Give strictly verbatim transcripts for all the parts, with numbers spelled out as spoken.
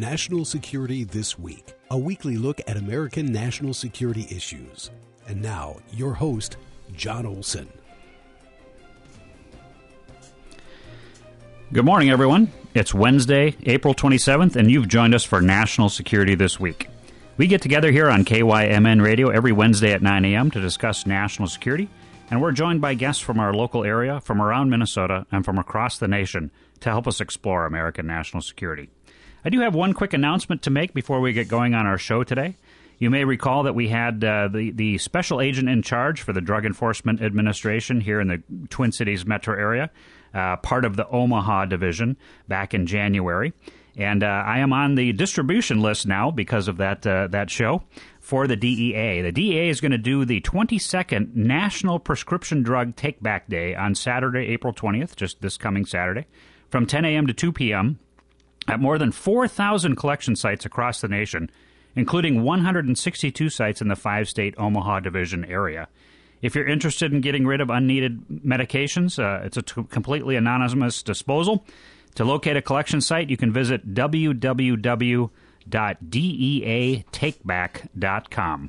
National Security This Week, a weekly look at American national security issues. And now, your host, John Olson. Good morning, everyone. It's Wednesday, April twenty-seventh, and you've joined us for National Security This Week. We get together here on K Y M N Radio every Wednesday at nine a.m. to discuss national security, and we're joined by guests from our local area, from around Minnesota, and from across the nation to help us explore American national security. I do have one quick announcement to make before we get going on our show today. You may recall that we had uh, the, the special agent in charge for the Drug Enforcement Administration here in the Twin Cities metro area, uh, part of the Omaha division, back in January. And uh, I am on the distribution list now because of that uh, that show for the D E A. The D E A is going to do the twenty-second National Prescription Drug Take-Back Day on Saturday, April twentieth, just this coming Saturday, from ten a.m. to two p.m. at more than four thousand collection sites across the nation, including one hundred sixty-two sites in the five-state Omaha Division area. If you're interested in getting rid of unneeded medications, uh, it's a t- completely anonymous disposal. To locate a collection site, you can visit w w w dot d e a take back dot com.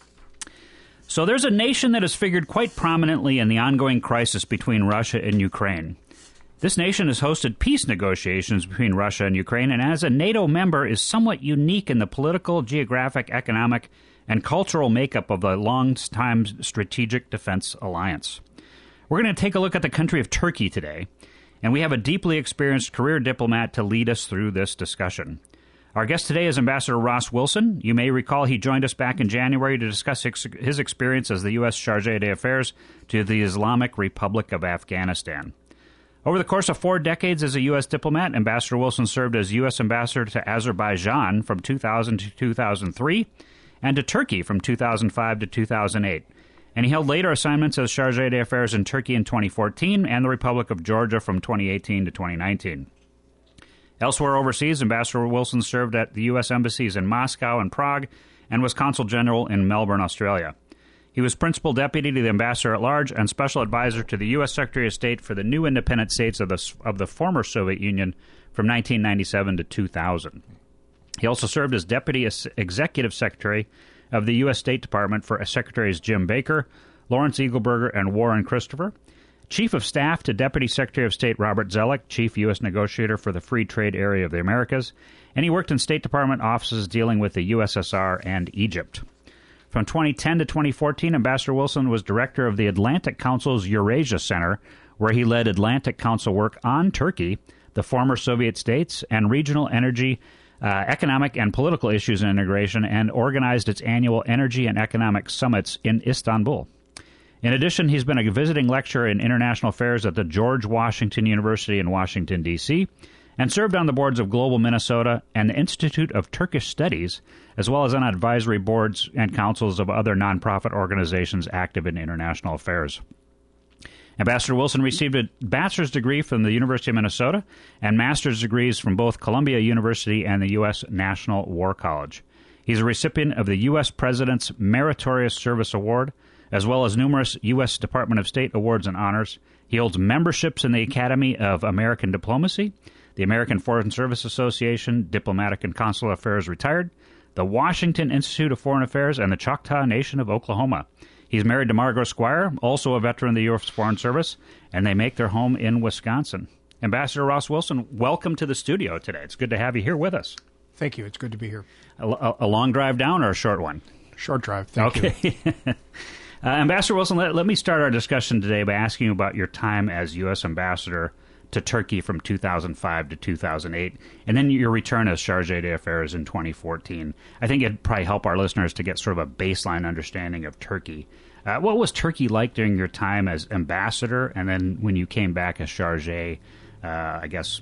So there's a nation that has figured quite prominently in the ongoing crisis between Russia and Ukraine. This nation has hosted peace negotiations between Russia and Ukraine, and as a NATO member is somewhat unique in the political, geographic, economic, and cultural makeup of the long-time strategic defense alliance. We're going to take a look at the country of Turkey today, and we have a deeply experienced career diplomat to lead us through this discussion. Our guest today is Ambassador Ross Wilson. You may recall he joined us back in January to discuss his experience as the U S Chargé d'Affaires to the Islamic Republic of Afghanistan. Over the course of four decades as a U S diplomat, Ambassador Wilson served as U S Ambassador to Azerbaijan from two thousand to two thousand three and to Turkey from two thousand five to two thousand eight. And he held later assignments as Chargé d'Affaires in Turkey in twenty fourteen and the Republic of Georgia from twenty eighteen to twenty nineteen. Elsewhere overseas, Ambassador Wilson served at the U S embassies in Moscow and Prague and was Consul General in Melbourne, Australia. He was Principal Deputy to the Ambassador at Large and Special Advisor to the U S Secretary of State for the new independent states of the, of the former Soviet Union from nineteen ninety-seven to two thousand. He also served as Deputy Executive Secretary of the U S State Department for Secretaries Jim Baker, Lawrence Eagleburger, and Warren Christopher, Chief of Staff to Deputy Secretary of State Robert Zoellick, Chief U S Negotiator for the Free Trade Area of the Americas, and he worked in State Department offices dealing with the U S S R and Egypt. From twenty ten to twenty fourteen, Ambassador Wilson was Director of the Atlantic Council's Eurasia Center, where he led Atlantic Council work on Turkey, the former Soviet states, and regional energy Uh, economic and political issues and integration, and organized its annual energy and economic summits in Istanbul. In addition, he's been a visiting lecturer in international affairs at the George Washington University in Washington, D C, and served on the boards of Global Minnesota and the Institute of Turkish Studies, as well as on advisory boards and councils of other nonprofit organizations active in international affairs. Ambassador Wilson received a bachelor's degree from the University of Minnesota and master's degrees from both Columbia University and the U S National War College. He's a recipient of the U S President's Meritorious Service Award, as well as numerous U S Department of State awards and honors. He holds memberships in the Academy of American Diplomacy, the American Foreign Service Association, Diplomatic and Consular Affairs Retired, the Washington Institute of Foreign Affairs, and the Choctaw Nation of Oklahoma. He's married to Margot Squire, also a veteran of the U S Foreign Service, and they make their home in Wisconsin. Ambassador Ross Wilson, welcome to the studio today. It's good to have you here with us. Thank you. It's good to be here. A, a, a long drive down or a short one? Short drive. Thank okay. you. uh, Ambassador Wilson, let, let me start our discussion today by asking you about your time as U S Ambassador to Turkey from two thousand five to two thousand eight, and then your return as Chargé d'Affaires in twenty fourteen. I think it'd probably help our listeners to get sort of a baseline understanding of Turkey. Uh, what was Turkey like during your time as ambassador, and then when you came back as Chargé, uh, I guess,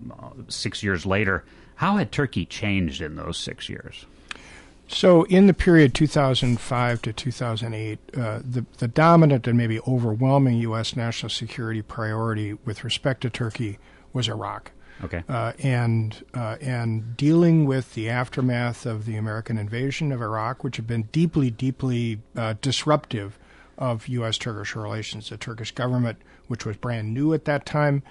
six years later? How had Turkey changed in those six years? So in the period two thousand five to two thousand eight, uh, the, the dominant and maybe overwhelming U S national security priority with respect to Turkey was Iraq. Okay. Uh, and uh, and dealing with the aftermath of the American invasion of Iraq, which had been deeply, deeply uh, disruptive of U S Turkish relations. The Turkish government, which was brand new at that time,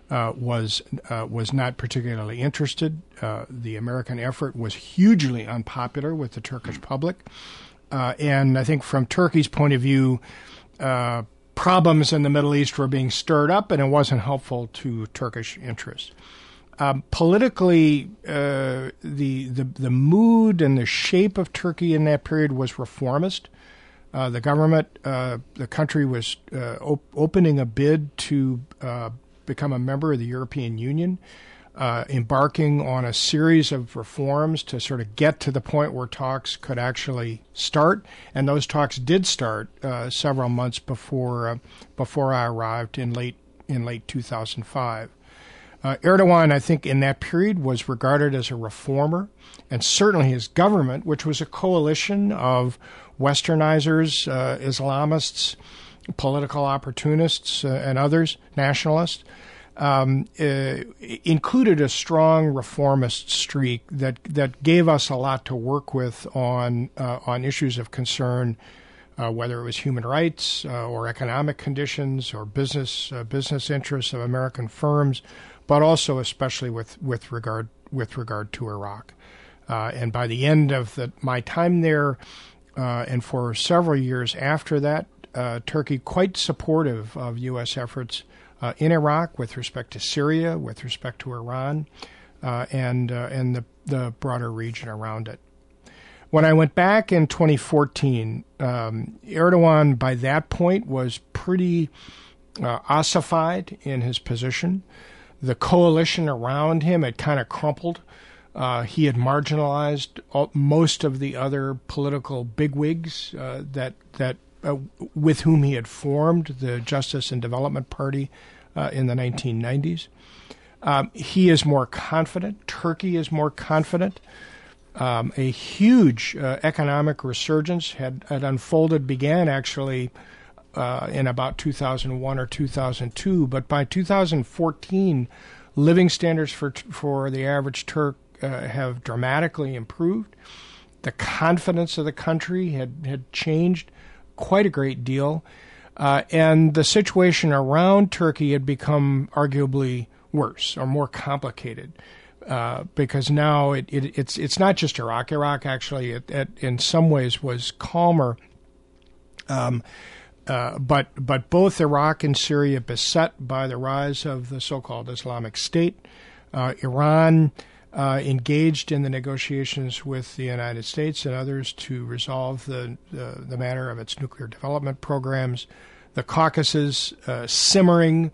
uh, was uh, was not particularly interested. Uh, the American effort was hugely unpopular with the Turkish public, uh, and I think from Turkey's point of view, uh, problems in the Middle East were being stirred up, and it wasn't helpful to Turkish interests. Um, politically, uh, the, the the mood and the shape of Turkey in that period was reformist. Uh, the government, uh, the country was uh, op- opening a bid to uh, become a member of the European Union, uh, embarking on a series of reforms to sort of get to the point where talks could actually start. And those talks did start uh, several months before uh, before I arrived in late in late two thousand five. Uh, Erdogan, I think, in that period was regarded as a reformer, and certainly his government, which was a coalition of Westernizers, uh, Islamists, political opportunists, uh, and others, nationalists, um, uh, included a strong reformist streak that that gave us a lot to work with on uh, on issues of concern, uh, whether it was human rights uh, or economic conditions or business uh, business interests of American firms, but also especially with, with regard with regard to Iraq. Uh, and by the end of the, my time there, uh, and for several years after that, uh, Turkey quite supportive of U S efforts uh, in Iraq with respect to Syria, with respect to Iran, uh, and uh, and the the broader region around it. When I went back in twenty fourteen, um, Erdogan by that point was pretty uh, ossified in his position. The coalition around him had kind of crumpled. Uh, he had marginalized all, most of the other political bigwigs uh, that that uh, with whom he had formed the Justice and Development Party uh, in the nineteen nineties. Um, he is more confident. Turkey is more confident. Um, a huge uh, economic resurgence had, had unfolded, began actually Uh, in about two thousand one or two thousand two, but by two thousand fourteen, living standards for for the average Turk uh, have dramatically improved. The confidence of the country had, had changed quite a great deal, uh, and the situation around Turkey had become arguably worse or more complicated uh, because now it, it, it's it's not just Iraq. Iraq actually, it, it, in some ways, was calmer. Um, Uh, but but both Iraq and Syria beset by the rise of the so-called Islamic State. Uh, Iran uh, engaged in the negotiations with the United States and others to resolve the, the, the matter of its nuclear development programs. The Caucasus uh, simmering,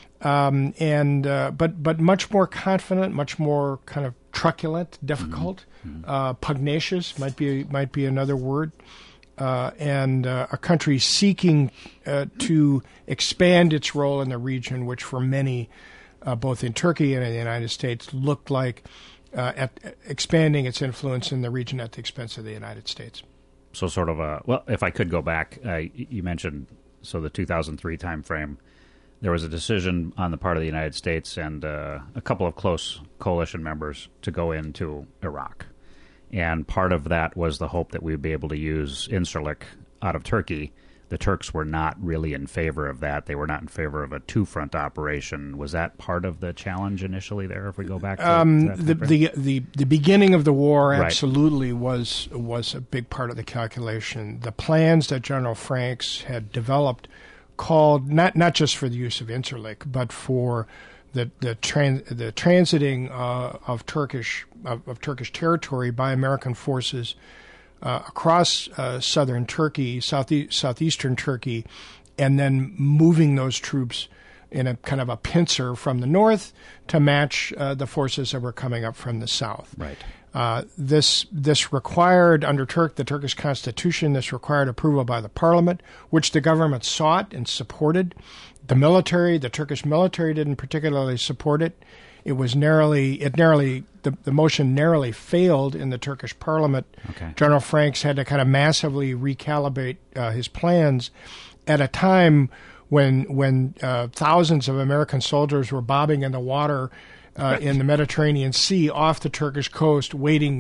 um, and uh, but but much more confident, much more kind of truculent, difficult, mm-hmm. uh, pugnacious might be might be another word. Uh, and uh, a country seeking uh, to expand its role in the region, which for many, uh, both in Turkey and in the United States, looked like uh, at expanding its influence in the region at the expense of the United States. So sort of a, well, if I could go back, uh, you mentioned, so the two thousand three timeframe, there was a decision on the part of the United States and uh, a couple of close coalition members to go into Iraq. And part of that was the hope that we would be able to use Incirlik out of Turkey. The Turks were not really in favor of that. They were not in favor of a two-front operation. Was that part of the challenge initially there, if we go back to, um, to that the, the, the, the beginning of the war Right. absolutely was, was a big part of the calculation. The plans that General Franks had developed called, not, not just for the use of Incirlik, but for the the, trans, the transiting uh, of Turkish of, of Turkish territory by American forces uh, across uh, southern Turkey, southeast, southeastern Turkey, and then moving those troops in a kind of a pincer from the north to match uh, the forces that were coming up from the south. Right. Uh, this this required, under Turk the Turkish constitution, this required approval by the parliament, which the government sought and supported. The military, the Turkish military, didn't particularly support it. It was narrowly, it narrowly, the, the motion narrowly failed in the Turkish parliament. Okay. General Franks had to kind of massively recalibrate uh, his plans at a time when when uh, thousands of American soldiers were bobbing in the water uh, in the Mediterranean Sea off the Turkish coast, waiting,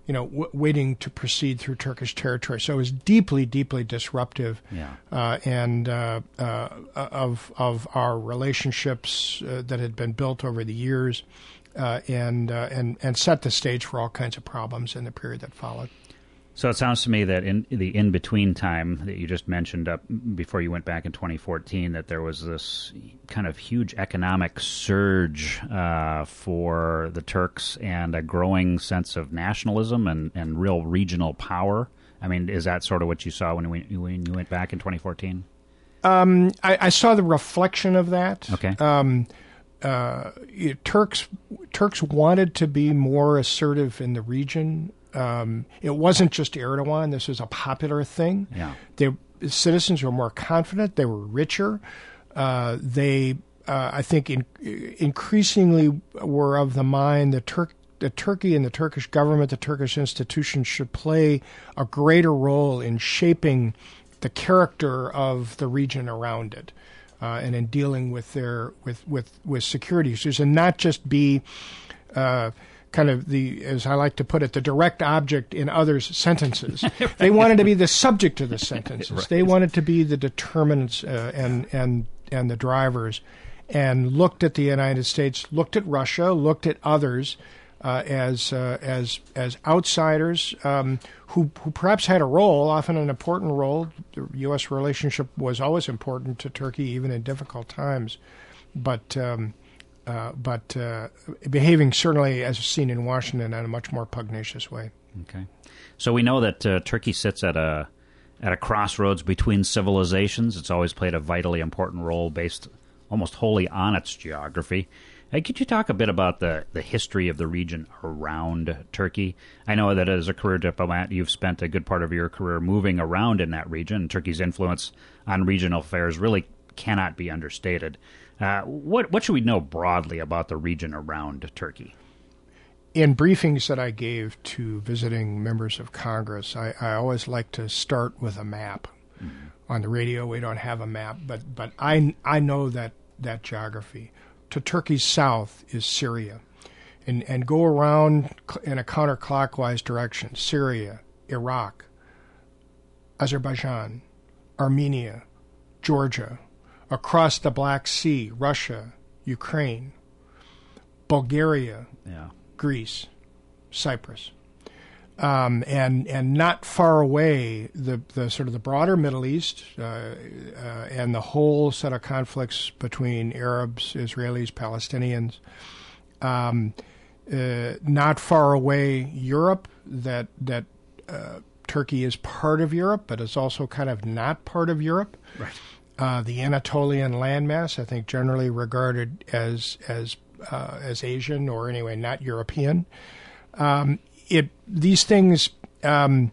you know, w- waiting to proceed through Turkish territory. So it was deeply, deeply disruptive, yeah. uh, and uh, uh, of of our relationships uh, that had been built over the years, uh, and uh, and and set the stage for all kinds of problems in the period that followed. So it sounds to me that in the in-between time that you just mentioned up before you went back in twenty fourteen, that there was this kind of huge economic surge uh, for the Turks and a growing sense of nationalism and, and real regional power. I mean, is that sort of what you saw when, we, when you went back in twenty fourteen? Um, I, I saw the reflection of that. Okay. Um, uh, Turks Turks wanted to be more assertive in the region. Um, it wasn't just Erdogan. This was a popular thing. Yeah. The citizens were more confident. They were richer. Uh, they, uh, I think, in, increasingly were of the mind that Turk, the Turkey and the Turkish government, the Turkish institutions should play a greater role in shaping the character of the region around it, uh, and in dealing with their with with with security issues, and not just be. Uh, kind of the, as I like to put it, the direct object in others' sentences. Right. They wanted to be the subject of the sentences. Right. They wanted to be the determinants uh, and and and the drivers, and looked at the United States, looked at Russia, looked at others uh, as uh, as as outsiders um, who who perhaps had a role, often an important role. The U S relationship was always important to Turkey, even in difficult times, but. Um, Uh, but uh, behaving certainly, as seen in Washington, in a much more pugnacious way. Okay, so we know that uh, Turkey sits at a at a crossroads between civilizations. It's always played a vitally important role, based almost wholly on its geography. Hey, could you talk a bit about the, the history of the region around Turkey? I know that as a career diplomat, you've spent a good part of your career moving around in that region. Turkey's influence on regional affairs really cannot be understated. Uh, what what should we know broadly about the region around Turkey? In briefings that I gave to visiting members of Congress, I, I always like to start with a map. Mm-hmm. On the radio, we don't have a map, but but I, I know that, that geography. To Turkey's south is Syria, and and go around in a counterclockwise direction: Syria, Iraq, Azerbaijan, Armenia, Georgia. Across the Black Sea, Russia, Ukraine, Bulgaria, yeah. Greece, Cyprus, um, and and not far away, the the sort of the broader Middle East uh, uh, and the whole set of conflicts between Arabs, Israelis, Palestinians. Um, uh, not far away, Europe. That that uh, Turkey is part of Europe, but is also kind of not part of Europe. Right. Uh, the Anatolian landmass, I think, generally regarded as as uh, as Asian, or anyway not European. Um, it these things um,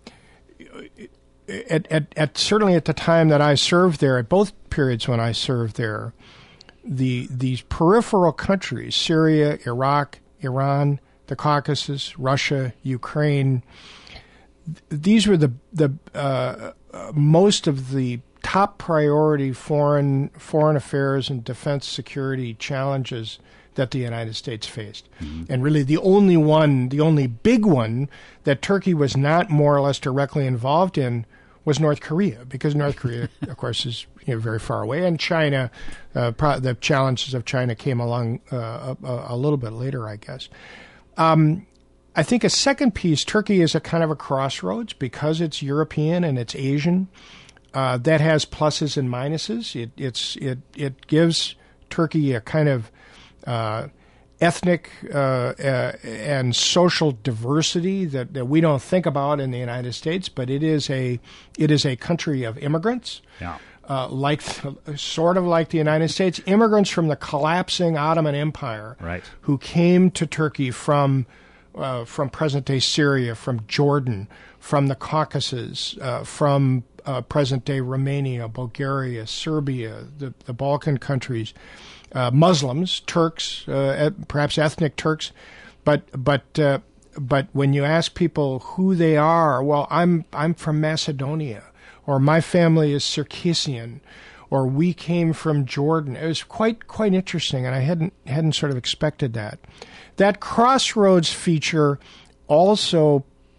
at, at at certainly at the time that I served there, at both periods when I served there, the these peripheral countries, Syria, Iraq, Iran, the Caucasus, Russia, Ukraine. Th- these were the the uh, uh, most of the top priority foreign foreign affairs and defense security challenges that the United States faced. Mm-hmm. And really the only one, the only big one that Turkey was not more or less directly involved in was North Korea, because North Korea, of course, is you know, very far away. And China, uh, pro- the challenges of China came along uh, a, a little bit later, I guess. Um, I think a second piece, Turkey is a kind of a crossroads because it's European and it's Asian. Uh, that has pluses and minuses. It it's it it gives Turkey a kind of uh, ethnic uh, uh, and social diversity that, that we don't think about in the United States. But it is a it is a country of immigrants, yeah. uh, like sort of like the United States, immigrants from the collapsing Ottoman Empire, right. who came to Turkey from uh, from present-day Syria, from Jordan, from the Caucasus, uh, from Uh, present-day Romania, Bulgaria, Serbia, the, the Balkan countries, uh, Muslims, Turks, uh, perhaps ethnic Turks, but but uh, but when you ask people who they are, well, I'm I'm from Macedonia, or my family is Circassian, or we came from Jordan. It was quite quite interesting, and I hadn't hadn't sort of expected that. That crossroads feature also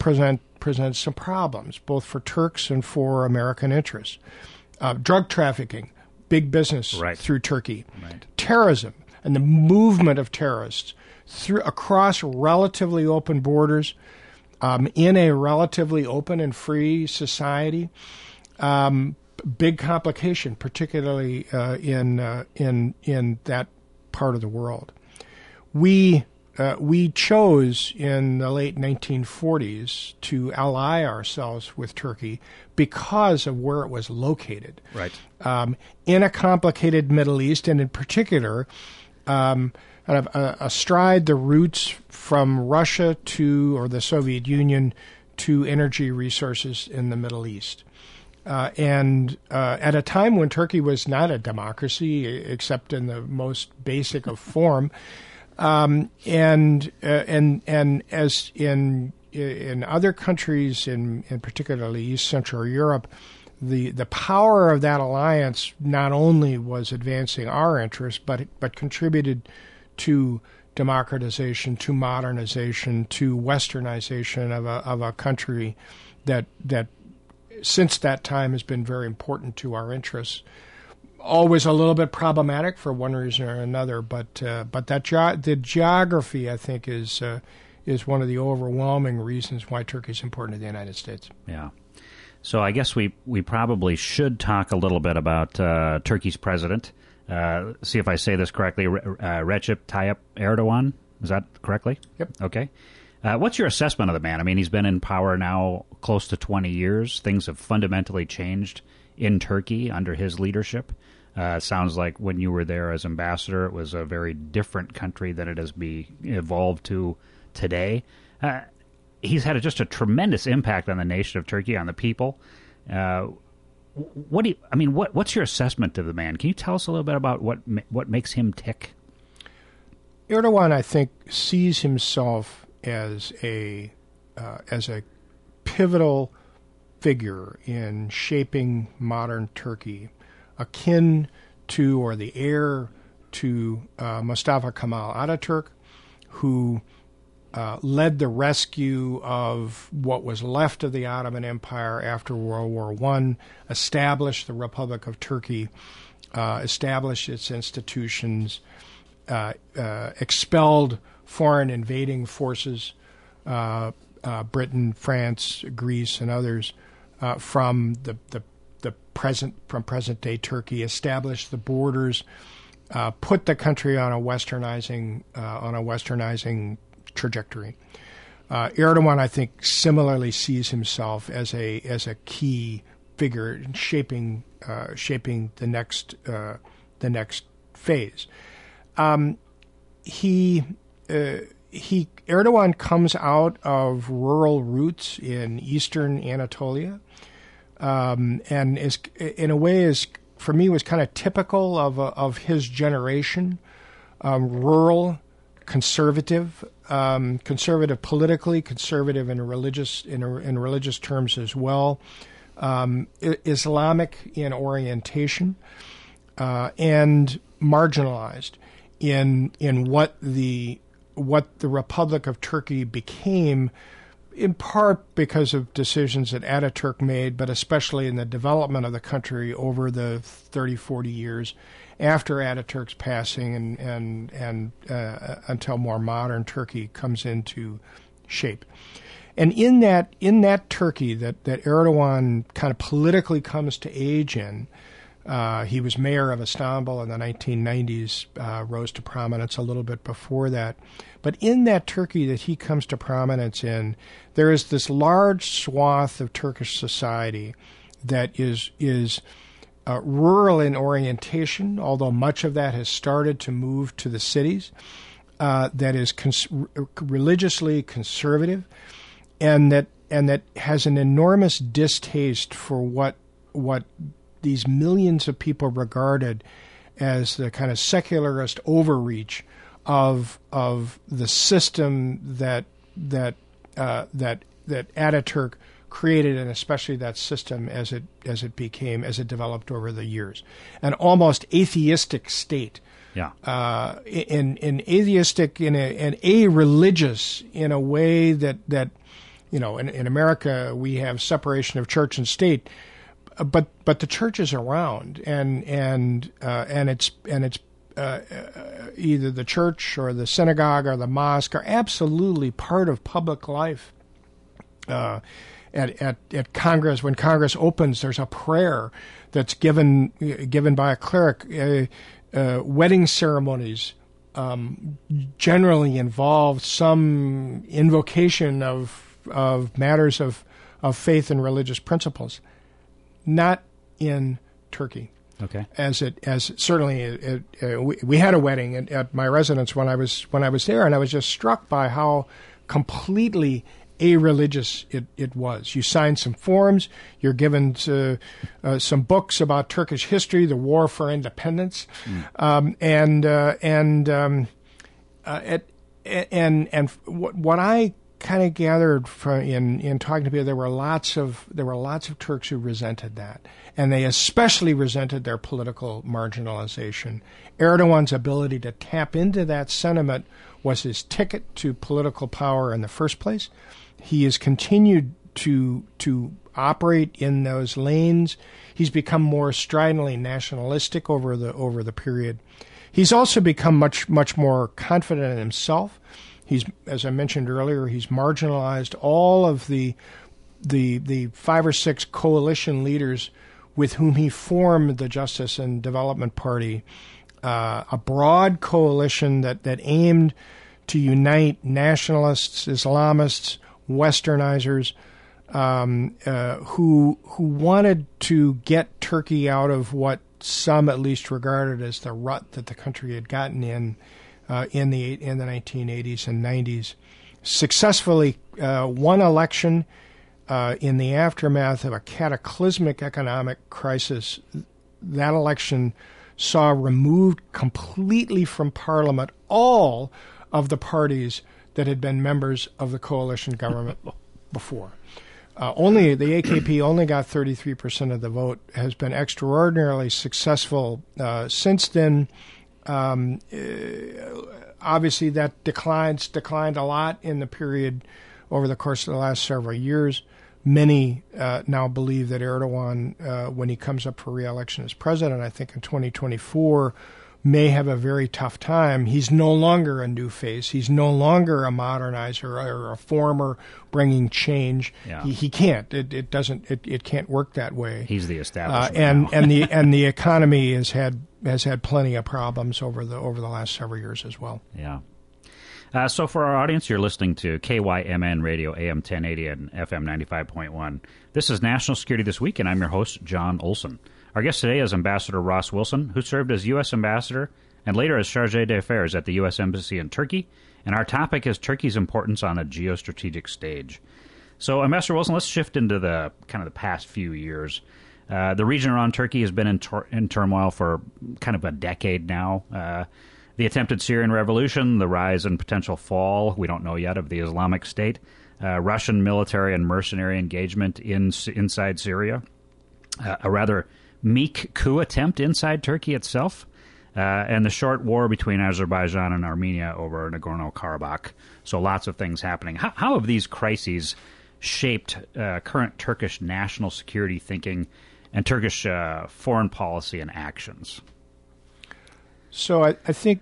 present presents some problems, both for Turks and for American interests. Uh, drug trafficking, big business right. through Turkey. Right. Terrorism and the movement of terrorists through across relatively open borders um, in a relatively open and free society. Um, big complication, particularly uh, in uh, in in that part of the world. We uh, we chose in the late nineteen forties to ally ourselves with Turkey because of where it was located. Right. Um, in a complicated Middle East, and in particular, um, kind of uh, astride the routes from Russia to, or the Soviet Union, to energy resources in the Middle East. Uh, and uh, at a time when Turkey was not a democracy, except in the most basic of form, um, and uh, and and as in in other countries, in in particularly East Central Europe, the the power of that alliance not only was advancing our interests, but but contributed to democratization, to modernization, to westernization of a of a country that that since that time has been very important to our interests. Always a little bit problematic for one reason or another, but uh, but that ge- the geography, I think, is uh, is one of the overwhelming reasons why Turkey is important to the United States. Yeah. So I guess we, we probably should talk a little bit about uh, Turkey's president. Uh, see if I say this correctly. Re- uh, Recep Tayyip Erdogan. Is that correctly? Yep. Okay. Uh, what's your assessment of the man? I mean, he's been in power now close to twenty years. Things have fundamentally changed in Turkey under his leadership. Uh, it sounds like when you were there as ambassador, it was a very different country than it has be evolved to today. Uh, he's had a, just a tremendous impact on the nation of Turkey, on the people. Uh, what do you, I mean? What what's your assessment of the man? Can you tell us a little bit about what what makes him tick? Erdogan, I think, sees himself as a uh, as a pivotal figure in shaping modern Turkey, akin to, or the heir to, uh, Mustafa Kemal Ataturk, who uh, led the rescue of what was left of the Ottoman Empire after World War One, established the Republic of Turkey, uh, established its institutions, uh, uh, expelled foreign invading forces, uh, uh, Britain, France, Greece, and others, uh, from the, the the present from present day Turkey, established the borders, uh, put the country on a westernizing uh, on a westernizing trajectory. Uh, Erdogan, I think, similarly sees himself as a as a key figure in shaping uh, shaping the next uh, the next phase. Um, he. Uh, He Erdogan comes out of rural roots in eastern Anatolia, um, and is in a way is for me was kind of typical of uh, of his generation, um, rural, conservative, um, conservative politically, conservative in religious in in religious terms as well, um, Islamic in orientation, uh, and marginalized in in what the what the Republic of Turkey became, in part because of decisions that Ataturk made, but especially in the development of the country over the thirty, forty years after Ataturk's passing and and, and uh, until more modern Turkey comes into shape. And in that in that Turkey that, that Erdogan kind of politically comes to age in, Uh, he was mayor of Istanbul in the nineteen nineties, uh, rose to prominence a little bit before that. But in that Turkey that he comes to prominence in, there is this large swath of Turkish society that is is uh, rural in orientation, although much of that has started to move to the cities, uh, that is cons- religiously conservative, and that and that has an enormous distaste for what what these millions of people regarded as the kind of secularist overreach of of the system that that uh, that that Ataturk created, and especially that system as it as it became as it developed over the years, an almost atheistic state. Yeah, uh, in in atheistic in a and a religious in a way that that you know, in, in America we have separation of church and state, but but the church is around, and and uh, and it's and it's uh, either the church or the synagogue or the mosque are absolutely part of public life. Uh, at, at at Congress, when Congress opens, there's a prayer that's given given by a cleric. Uh, uh, wedding ceremonies um, generally involve some invocation of of matters of of faith and religious principles. Not in Turkey. Okay. As it as certainly it, it, uh, we, we had a wedding at, at my residence when I was when I was there, and I was just struck by how completely a-religious it, it was. You sign some forms, you're given to, uh, some books about Turkish history, the War for Independence, mm. um, and uh, and um, uh, it, and and what what I kind of gathered from in in talking to people, there were lots of there were lots of Turks who resented that, and they especially resented their political marginalization. Erdogan's ability to tap into that sentiment was his ticket to political power in the first place. He has continued to to operate in those lanes. He's become more stridently nationalistic over the over the period. He's also become much much more confident in himself. He's, as I mentioned earlier, he's marginalized all of the the the five or six coalition leaders with whom he formed the Justice and Development Party, uh, a broad coalition that, that aimed to unite nationalists, Islamists, Westernizers, um, uh, who who wanted to get Turkey out of what some at least regarded as the rut that the country had gotten in uh, in the in the nineteen eighties and nineties. Successfully uh, won election uh, in the aftermath of a cataclysmic economic crisis. That election saw removed completely from Parliament all of the parties that had been members of the coalition government before. Uh, only the A K P only got thirty-three percent of the vote, has been extraordinarily successful uh, since then. Um, uh, obviously, that declines, declined a lot in the period over the course of the last several years. Many uh, now believe that Erdogan, uh, when he comes up for re-election as president, I think in twenty twenty-four, may have a very tough time. He's no longer a new face. He's no longer a modernizer or a reformer bringing change. Yeah. He, he can't. It, it doesn't. It, it can't work that way. He's the uh, establishment and now. and the and the economy has had has had plenty of problems over the over the last several years as well. Yeah. Uh, so for our audience, you're listening to K Y M N Radio, A M ten eighty and F M ninety-five point one. This is National Security This Week, and I'm your host, John Olson. Our guest today is Ambassador Ross Wilson, who served as U S Ambassador and later as Charge d'Affaires at the U S Embassy in Turkey. And our topic is Turkey's importance on a geostrategic stage. So, Ambassador Wilson, let's shift into the kind of the past few years. Uh, the region around Turkey has been in, tor- in turmoil for kind of a decade now. Uh, the attempted Syrian revolution, the rise and potential fall, we don't know yet, of the Islamic State, uh, Russian military and mercenary engagement in inside Syria, uh, a rather meek coup attempt inside Turkey itself, uh, and the short war between Azerbaijan and Armenia over Nagorno-Karabakh. So lots of things happening. How, how have these crises shaped uh, current Turkish national security thinking and Turkish uh, foreign policy and actions? So I, I think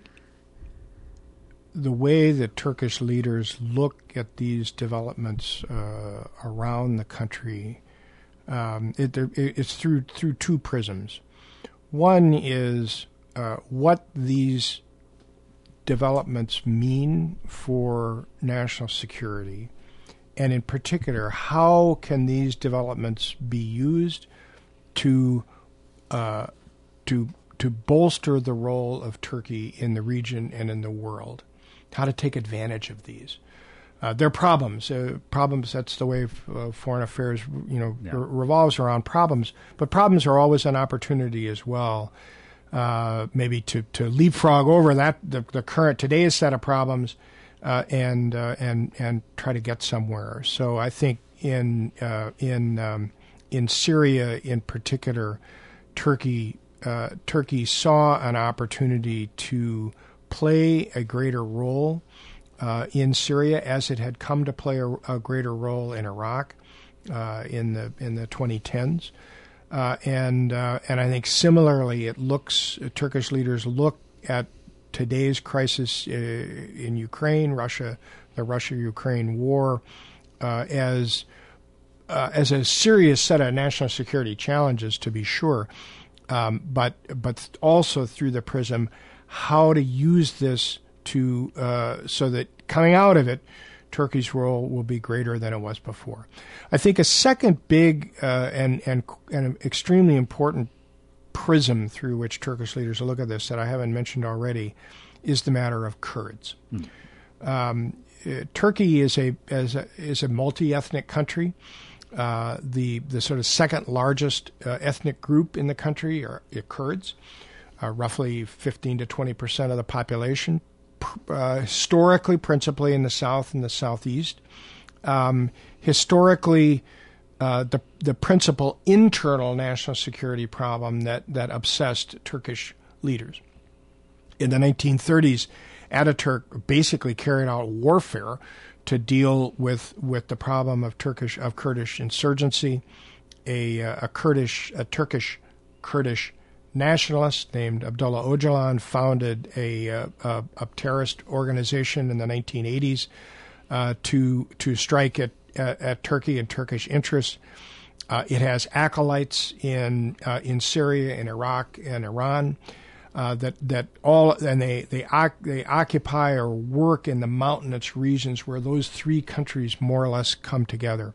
the way that Turkish leaders look at these developments uh, around the country, um, it, it, it's through through two prisms. One is uh, what these developments mean for national security, and in particular, how can these developments be used to uh, to to bolster the role of Turkey in the region and in the world, how to take advantage of these. Uh, they're problems. Uh, problems, that's the way uh, foreign affairs, you know, yeah. re- revolves around problems. But problems are always an opportunity as well, uh, maybe to, to leapfrog over that the, the current today's set of problems uh, and uh, and and try to get somewhere. So I think in uh, in um, in Syria in particular, Turkey. Uh, Turkey saw an opportunity to play a greater role uh, in Syria, as it had come to play a, a greater role in Iraq uh, in the in the twenty tens. Uh, and uh, and I think similarly, it looks uh, Turkish leaders look at today's crisis uh, in Ukraine, Russia, the Russia-Ukraine war, uh, as uh, as a serious set of national security challenges, to be sure, um, but but also through the prism how to use this to uh, so that coming out of it, Turkey's role will be greater than it was before. I think a second big uh, and, and and extremely important prism through which Turkish leaders look at this that I haven't mentioned already is the matter of Kurds. Mm. Um, uh, Turkey is a, as a is a multi-ethnic country. Uh, the the sort of second largest uh, ethnic group in the country are, are Kurds, uh, roughly fifteen to twenty percent of the population. Uh, historically, principally in the south and the southeast. Um, historically, uh, the the principal internal national security problem that, that obsessed Turkish leaders. In the nineteen thirties, Ataturk basically carried out warfare to deal with, with the problem of Turkish of Kurdish insurgency. A, a Kurdish a Turkish Kurdish nationalist named Abdullah Öcalan founded a, a, a terrorist organization in the nineteen eighties uh, to to strike at, at, at Turkey and Turkish interests. Uh, it has acolytes in uh, in Syria, in Iraq, and Iran uh, that that all and they they they occupy or work in the mountainous regions where those three countries more or less come together,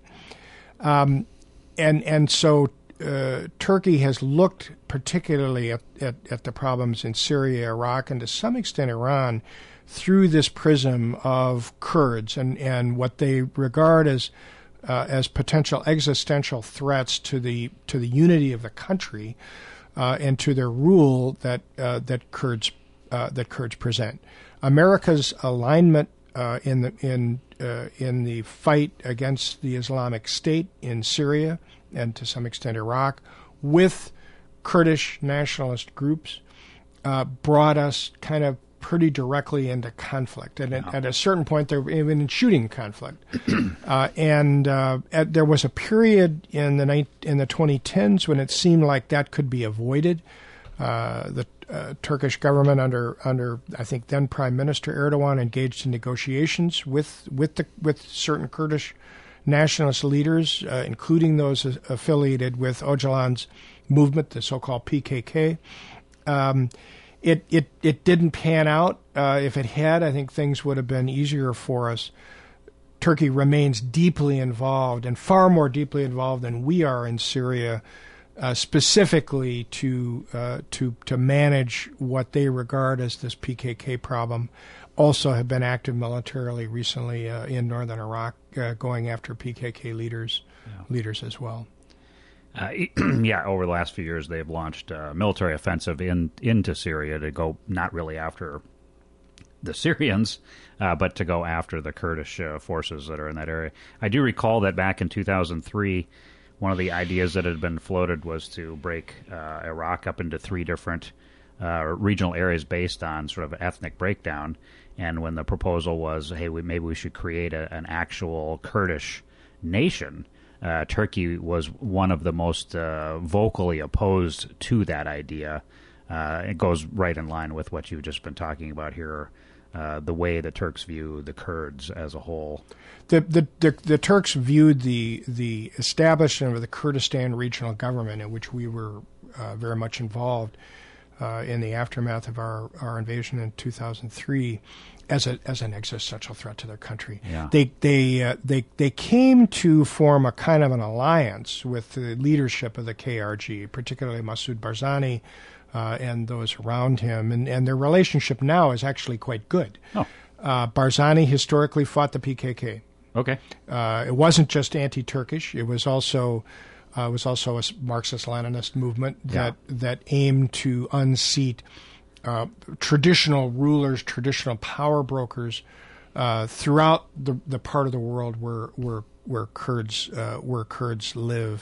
um, and and so. Uh, Turkey has looked particularly at, at, at the problems in Syria, Iraq, and to some extent Iran through this prism of Kurds and, and what they regard as uh, as potential existential threats to the to the unity of the country uh, and to their rule that uh, that Kurds uh, that Kurds present. America's alignment uh, in the in uh, in the fight against the Islamic State in Syria and to some extent Iraq, with Kurdish nationalist groups, uh, brought us kind of pretty directly into conflict. And at, at a certain point, they were even in shooting conflict. uh, and uh, at, there was a period in the night, in the twenty tens when it seemed like that could be avoided. Uh, the uh, Turkish government under under I think then Prime Minister Erdogan engaged in negotiations with with the with certain Kurdish nationalist leaders, uh, including those affiliated with Öcalan's movement, the so-called P K K. Um, it, it it didn't pan out. Uh, if it had, I think things would have been easier for us. Turkey remains deeply involved, and far more deeply involved than we are in Syria, uh, specifically to uh, to to manage what they regard as this P K K problem. Also have been active militarily recently uh, in northern Iraq, uh, going after P K K leaders, yeah. leaders as well. Uh, yeah, over the last few years, they've launched a military offensive in into Syria to go not really after the Syrians, uh, but to go after the Kurdish uh, forces that are in that area. I do recall that back in two thousand three, one of the ideas that had been floated was to break uh, Iraq up into three different uh, regional areas based on sort of ethnic breakdown. And when the proposal was, hey, we, maybe we should create a, an actual Kurdish nation, uh, Turkey was one of the most uh, vocally opposed to that idea. Uh, it goes right in line with what you've just been talking about here, uh, the way the Turks view the Kurds as a whole. The the, the, the Turks viewed the, the establishment of the Kurdistan regional government, in which we were uh, very much involved, Uh, in the aftermath of our, our invasion in two thousand three, as a as an existential threat to their country. Yeah. They they uh, they they came to form a kind of an alliance with the leadership of the K R G, particularly Masoud Barzani uh, and those around him, and and their relationship now is actually quite good. Oh. Uh, Barzani historically fought the P K K. Okay. Uh, it wasn't just anti-Turkish; it was also. Uh, was also a Marxist-Leninist movement that yeah. that aimed to unseat uh, traditional rulers, traditional power brokers uh, throughout the, the part of the world where where where Kurds uh, where Kurds live.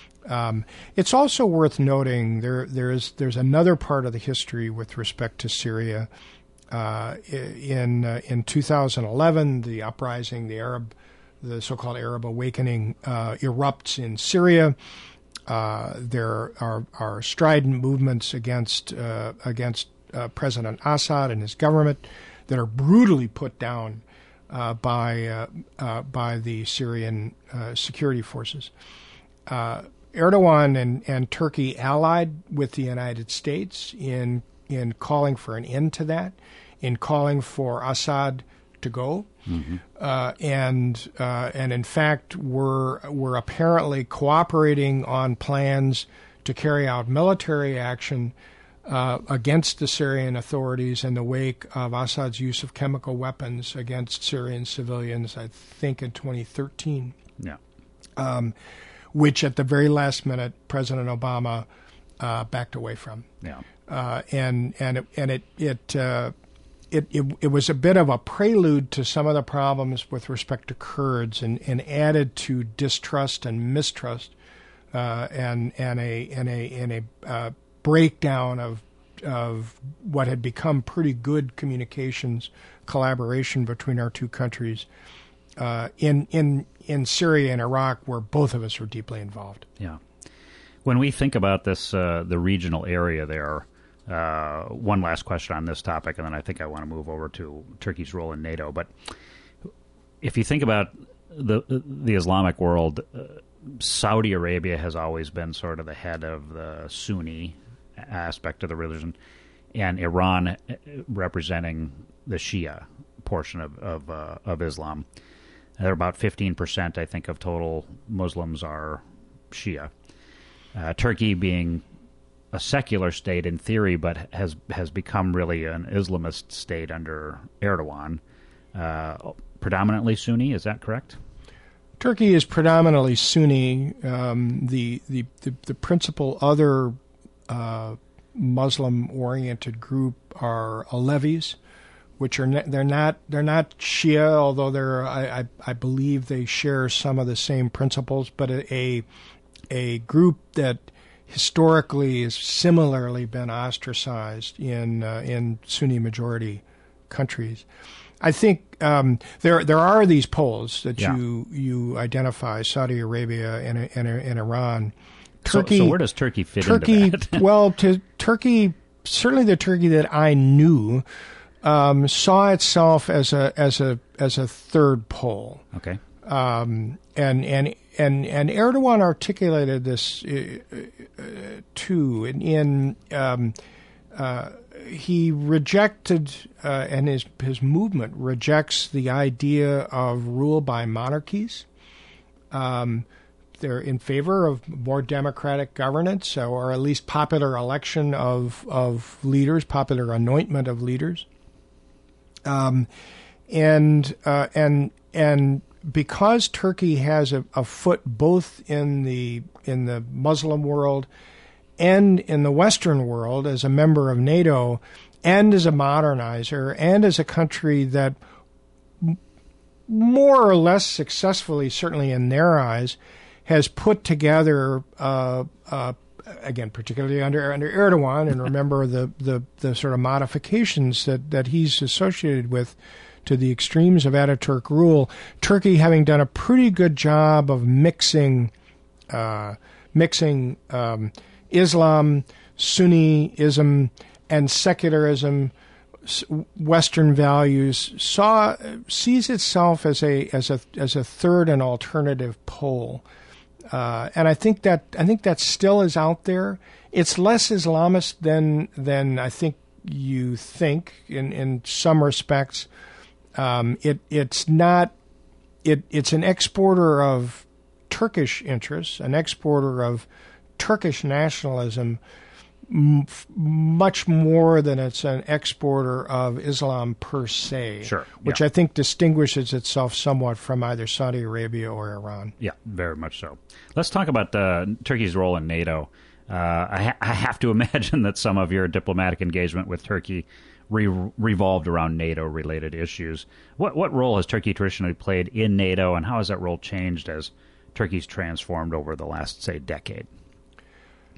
Um, it's also worth noting there there is there's another part of the history with respect to Syria Uh, in uh, in two thousand eleven, the uprising, the Arab, the so-called Arab Awakening, uh, erupts in Syria. Uh, there are, are strident movements against uh, against uh, President Assad and his government that are brutally put down uh, by uh, uh, by the Syrian uh, security forces. Uh, Erdogan and, and Turkey allied with the United States in in calling for an end to that, in calling for Assad to go, mm-hmm. uh, and uh, and in fact were were apparently cooperating on plans to carry out military action uh, against the Syrian authorities in the wake of Assad's use of chemical weapons against Syrian civilians, I think in twenty thirteen. Yeah. Um, which at the very last minute President Obama uh, backed away from. Yeah. Uh, and and it, and it it, uh, it it it was a bit of a prelude to some of the problems with respect to Kurds, and, and added to distrust and mistrust, uh, and and a and a and a uh, breakdown of of what had become pretty good communications collaboration between our two countries uh, in in in Syria and Iraq, where both of us are deeply involved. Yeah. When we think about this, uh, the regional area there. Uh, one last question on this topic, and then I think I want to move over to Turkey's role in NATO. But if you think about the the Islamic world, uh, Saudi Arabia has always been sort of the head of the Sunni aspect of the religion, and Iran representing the Shia portion of of, uh, of Islam. They're about fifteen percent, I think, of total Muslims are Shia. Uh, Turkey being a secular state in theory, but has has become really an Islamist state under Erdogan. Uh, predominantly Sunni, is that correct? Turkey is predominantly Sunni. Um, the, the the the principal other uh, Muslim-oriented group are Alevis, which are ne- they're not they're not Shia, although they're I, I I believe they share some of the same principles, but a a, a group that historically has similarly been ostracized in uh, in Sunni majority countries. I think um, there there are these poles that yeah. you you identify: Saudi Arabia and and, and Iran. Turkey. So, so where does Turkey fit Turkey, into that? Well, to Turkey, certainly the Turkey that I knew um, saw itself as a as a as a third pole. Okay. Um, and and and and Erdogan articulated this uh, uh, too. In, in um, uh, he rejected, uh, and his his movement rejects the idea of rule by monarchies. Um, they're in favor of more democratic governance, or at least popular election of of leaders, popular anointment of leaders. Um, and uh, and and. Because Turkey has a, a foot both in the in the Muslim world and in the Western world as a member of NATO, and as a modernizer, and as a country that m- more or less successfully, certainly in their eyes, has put together, uh, uh, again, particularly under under Erdogan, and remember the, the, the sort of modifications that, that he's associated with to the extremes of Ataturk rule, Turkey having done a pretty good job of mixing uh, mixing um, Islam, Sunniism, and secularism, Western values, saw sees itself as a as a as a third and alternative pole, uh, and I think that I think that still is out there. It's less Islamist than than I think you think in in some respects. Um, it it's not it it's an exporter of Turkish interests, an exporter of Turkish nationalism, m- much more than it's an exporter of Islam per se. Sure, which yeah. I think distinguishes itself somewhat from either Saudi Arabia or Iran. Yeah, very much so. Let's talk about uh, Turkey's role in NATO. Uh, I, ha- I have to imagine that some of your diplomatic engagement with Turkey Re- revolved around NATO-related issues. What what role has Turkey traditionally played in NATO, and how has that role changed as Turkey's transformed over the last, say, decade?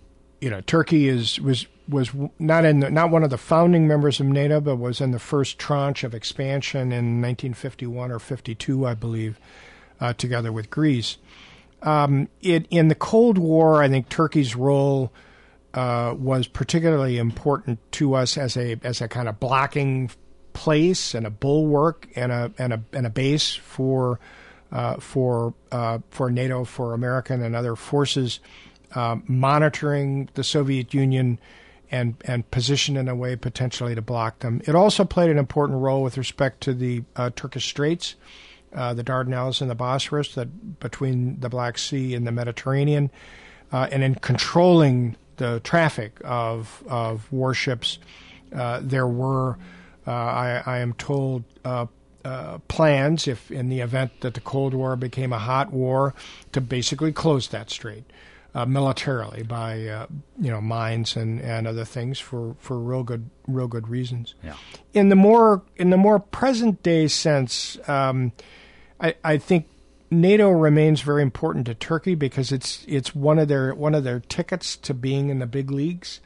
you know, Turkey is was was not in the, not one of the founding members of NATO, but was in the first tranche of expansion in nineteen fifty-one or fifty-two, I believe, uh, together with Greece. Um, it, in the Cold War, I think Turkey's role uh, was particularly important to us as a as a kind of blocking place and a bulwark and a and a and a base for uh, for uh, for NATO, for American and other forces, uh, monitoring the Soviet Union and and positioned in a way potentially to block them. It also played an important role with respect to the uh, Turkish Straits, uh, the Dardanelles and the Bosphorus, that between the Black Sea and the Mediterranean, uh, and in controlling the traffic of of warships. Uh, there were, uh, I, I am told, uh, uh, plans, if in the event that the Cold War became a hot war, to basically close that strait uh, militarily by uh, you know mines and, and other things for, for real good real good reasons. Yeah. In the more in the more present day sense, um, I, I think NATO remains very important to Turkey because it's it's one of their one of their tickets to being in the big leagues.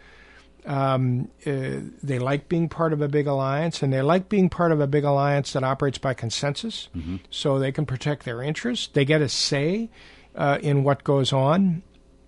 Um, uh, they like being part of a big alliance, and they like being part of a big alliance that operates by consensus, mm-hmm. so they can protect their interests. They get a say uh, in what goes on.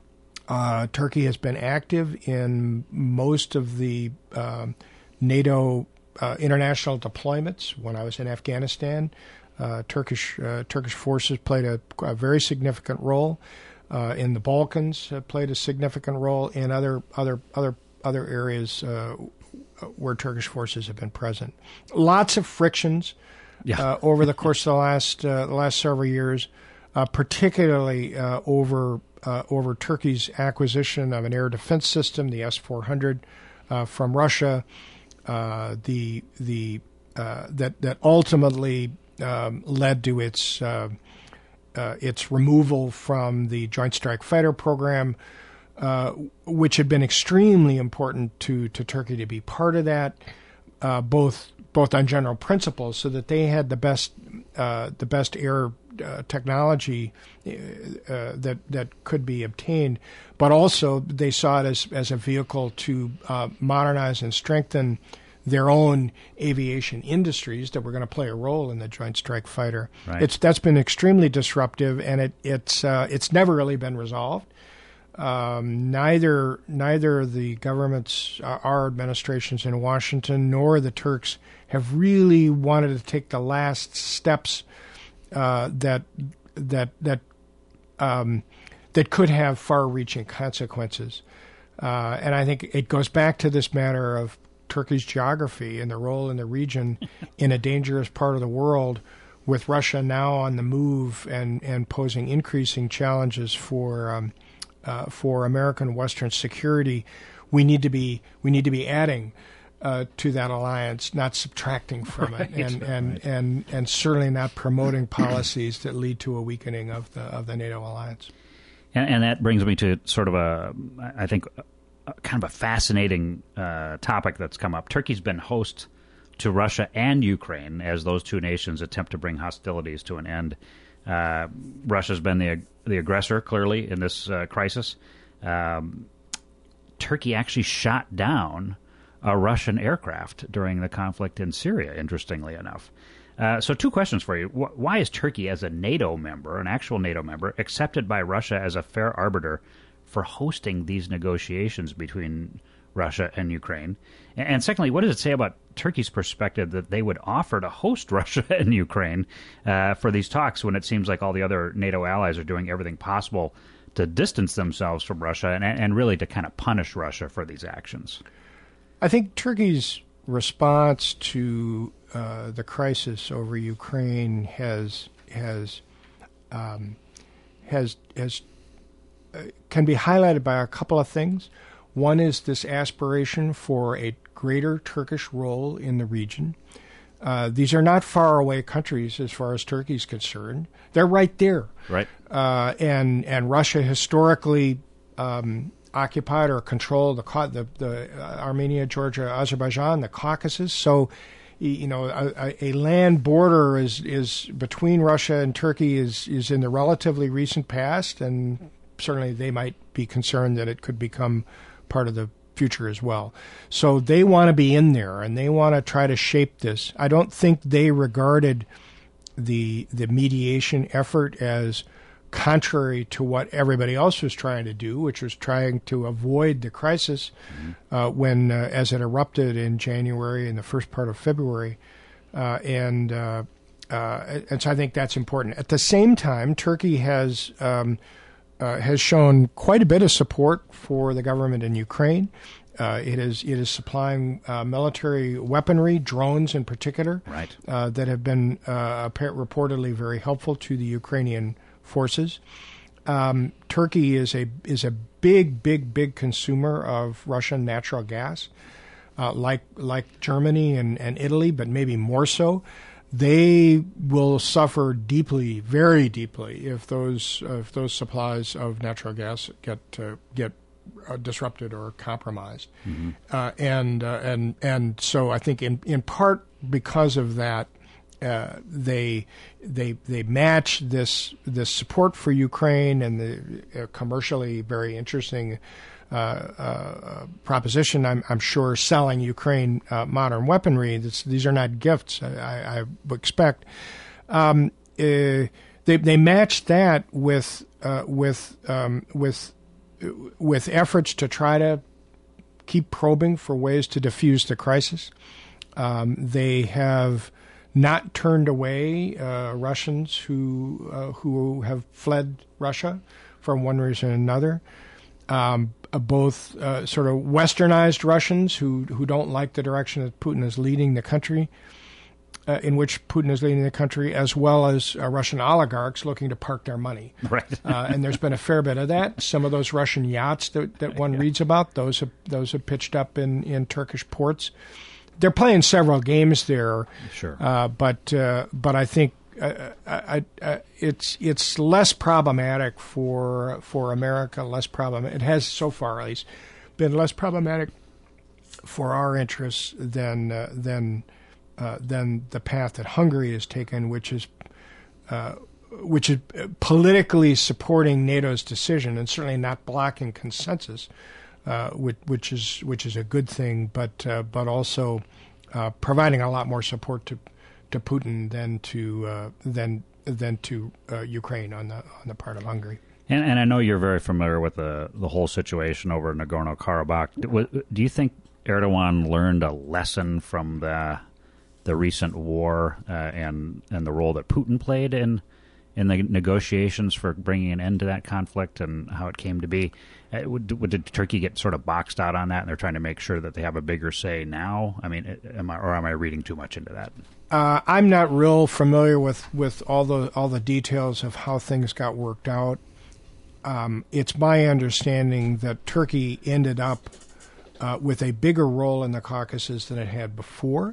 Uh, Turkey has been active in most of the uh, NATO uh, international deployments. When I was in Afghanistan, uh, Turkish uh, Turkish forces played a, a very significant role. Uh, in the Balkans, uh, played a significant role. In other other other other areas uh, where Turkish forces have been present. Lots of frictions yeah. uh, over the course of the last uh, the last several years, uh, particularly uh, over uh, over Turkey's acquisition of an air defense system, the S four hundred, uh, from Russia. Uh, the the uh, that that ultimately um, led to its uh, uh, its removal from the Joint Strike Fighter program. Uh, which had been extremely important to, to Turkey to be part of that, uh, both both on general principles, so that they had the best uh, the best air uh, technology uh, that that could be obtained, but also they saw it as as a vehicle to uh, modernize and strengthen their own aviation industries that were going to play a role in the Joint Strike Fighter. Right. It's that's been extremely disruptive, and it it's uh, it's never really been resolved. Um, neither neither the governments, uh, our administrations in Washington, nor the Turks have really wanted to take the last steps uh, that that that um, that could have far-reaching consequences. Uh, and I think it goes back to this matter of Turkey's geography and the role in the region in a dangerous part of the world, with Russia now on the move and, and posing increasing challenges for. Um, Uh, for American Western security. We need to be we need to be adding uh, to that alliance, not subtracting from right, it, and and, right. and and certainly not promoting policies that lead to a weakening of the of the NATO alliance. And, and that brings me to sort of a, I think, a, kind of a fascinating uh, topic that's come up. Turkey's been host to Russia and Ukraine as those two nations attempt to bring hostilities to an end. Uh, Russia's been the the aggressor, clearly, in this uh, crisis. Um, Turkey actually shot down a Russian aircraft during the conflict in Syria, interestingly enough. Uh, so two questions for you. Wh- why is Turkey, as a NATO member, an actual NATO member, accepted by Russia as a fair arbiter for hosting these negotiations between Russia and Ukraine? And, and secondly, what does it say about Turkey's perspective that they would offer to host Russia and Ukraine uh, for these talks when it seems like all the other NATO allies are doing everything possible to distance themselves from Russia and, and really to kind of punish Russia for these actions? I think Turkey's response to uh, the crisis over Ukraine has has um, has has uh, can be highlighted by a couple of things. One is this aspiration for a greater Turkish role in the region. Uh, these are not faraway countries as far as Turkey is concerned. They're right there. Right. Uh, and and Russia historically um, occupied or controlled the the, the uh, Armenia, Georgia, Azerbaijan, the Caucasus. So, you know, a, a land border is is between Russia and Turkey is is in the relatively recent past, and certainly they might be concerned that it could become part of the future as well. So they want to be in there, and they want to try to shape this. I don't think they regarded the the mediation effort as contrary to what everybody else was trying to do, which was trying to avoid the crisis mm-hmm. uh, when, uh, as it erupted in January and the first part of February. Uh, and uh, uh, and so I think that's important. At the same time, Turkey has um, uh, has shown quite a bit of support for the government in Ukraine. Uh, it is it is supplying uh, military weaponry, drones in particular, right. uh, that have been uh, reportedly very helpful to the Ukrainian forces. Um, Turkey is a is a big, big, big consumer of Russian natural gas, uh, like like Germany and, and Italy, but maybe more so. They will suffer deeply, very deeply, if those if those supplies of natural gas get uh, get uh, disrupted or compromised. Mm-hmm. Uh, and uh, and and so I think in in part because of that. Uh, they they they match this this support for Ukraine and the uh, commercially very interesting uh, uh, proposition. I'm, I'm sure selling Ukraine uh, modern weaponry. This, these are not gifts. I, I would expect. Um, uh, they they match that with uh, with um, with with efforts to try to keep probing for ways to diffuse the crisis. Um, they have not turned away uh, Russians who uh, who have fled Russia for one reason or another. Um, uh, both uh, sort of westernized Russians who who don't like the direction that Putin is leading the country, uh, in which Putin is leading the country, as well as uh, Russian oligarchs looking to park their money. Right. uh, and there's been a fair bit of that. Some of those Russian yachts that, that one yeah. reads about, those have, those have pitched up in, in Turkish ports. They're playing several games there, sure. Uh, but uh, but I think uh, I, I, it's it's less problematic for for America. Less problem. It has so far, at least, been less problematic for our interests than uh, than uh, than the path that Hungary has taken, which is uh, which is politically supporting NATO's decision and certainly not blocking consensus. Uh, which, which is which is a good thing, but uh, but also uh, providing a lot more support to to Putin than to uh, than than to uh, Ukraine on the on the part of Hungary. And, and I know you're very familiar with the the whole situation over in Nagorno-Karabakh. Do, do you think Erdogan learned a lesson from the the recent war uh, and and the role that Putin played in in the negotiations for bringing an end to that conflict and how it came to be? Uh, would, would, did Turkey get sort of boxed out on that, and they're trying to make sure that they have a bigger say now? I mean, am I, or am I reading too much into that? Uh, I'm not real familiar with, with all the all the details of how things got worked out. Um, it's my understanding that Turkey ended up uh, with a bigger role in the Caucasus than it had before.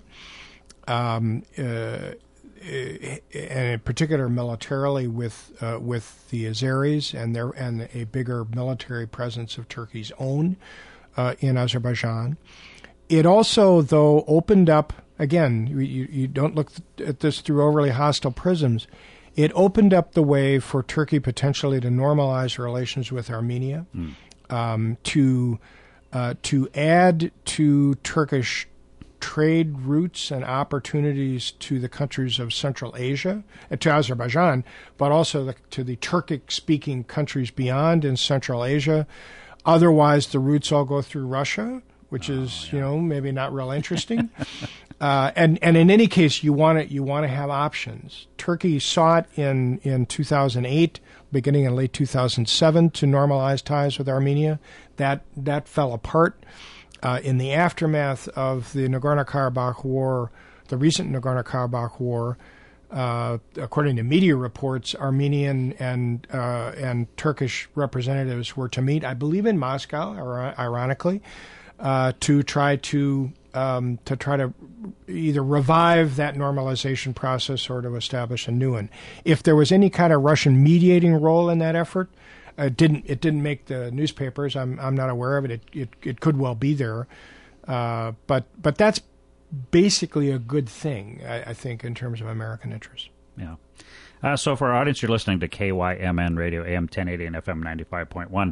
Um, uh, and in particular militarily with uh, with the Azeris and their and a bigger military presence of Turkey's own uh, in Azerbaijan. It also, though, opened up, again, you, you don't look at this through overly hostile prisms, it opened up the way for Turkey potentially to normalize relations with Armenia, mm. um, to uh, to add to Turkish trade routes and opportunities to the countries of Central Asia, uh, to Azerbaijan, but also the, to the Turkic-speaking countries beyond in Central Asia. Otherwise, the routes all go through Russia, which oh, is, yeah. you know, maybe not real interesting. uh, and and in any case, you want to you want to have options. Turkey sought in in two thousand eight, beginning in late two thousand seven, to normalize ties with Armenia. That that fell apart. Uh, in the aftermath of the Nagorno-Karabakh War, the recent Nagorno-Karabakh War, uh, according to media reports, Armenian and uh, and Turkish representatives were to meet, I believe, in Moscow, ironically, uh, to try to um, to try to either revive that normalization process or to establish a new one. If there was any kind of Russian mediating role in that effort, It didn't. It didn't make the newspapers. I'm. I'm not aware of it. It. It, it could well be there, uh, but but that's basically a good thing, I, I think, in terms of American interests. Yeah. Uh, so for our audience, you're listening to K Y M N Radio, A M ten eighty and F M ninety-five point one.